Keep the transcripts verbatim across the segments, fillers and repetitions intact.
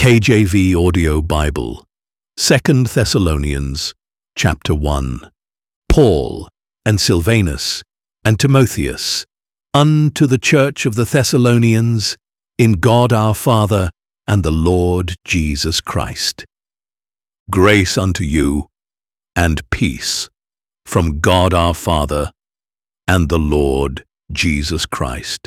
K J V Audio Bible, Second Thessalonians, chapter one. Paul, and Silvanus, and Timotheus, unto the church of the Thessalonians, in God our Father, and the Lord Jesus Christ. Grace unto you, and peace, from God our Father, and the Lord Jesus Christ.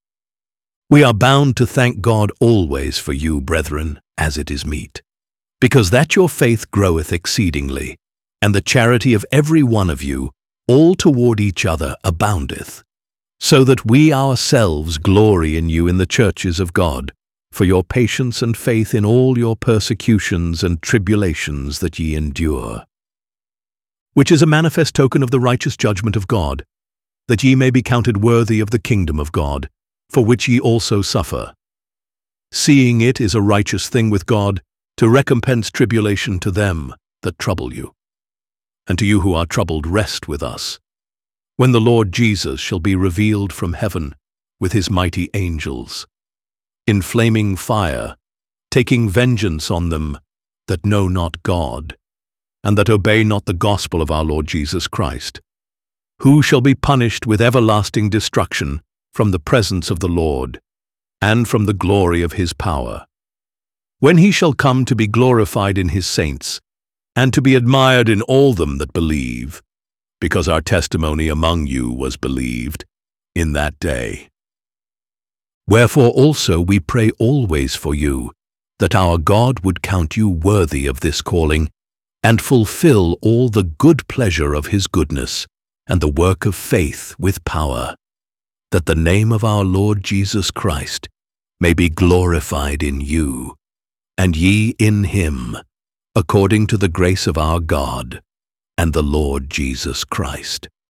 We are bound to thank God always for you, brethren, as it is meet, because that your faith groweth exceedingly, and the charity of every one of you, all toward each other, aboundeth, so that we ourselves glory in you in the churches of God, for your patience and faith in all your persecutions and tribulations that ye endure, which is a manifest token of the righteous judgment of God, that ye may be counted worthy of the kingdom of God, for which ye also suffer, seeing it is a righteous thing with God to recompense tribulation to them that trouble you. And to you who are troubled, rest with us, when the Lord Jesus shall be revealed from heaven with his mighty angels, in flaming fire, taking vengeance on them that know not God, and that obey not the gospel of our Lord Jesus Christ, who shall be punished with everlasting destruction from the presence of the Lord, and from the glory of his power, when he shall come to be glorified in his saints, and to be admired in all them that believe, because our testimony among you was believed in that day. Wherefore also we pray always for you, that our God would count you worthy of this calling, and fulfill all the good pleasure of his goodness, and the work of faith with power, that the name of our Lord Jesus Christ may be glorified in you, and ye in him, according to the grace of our God and the Lord Jesus Christ.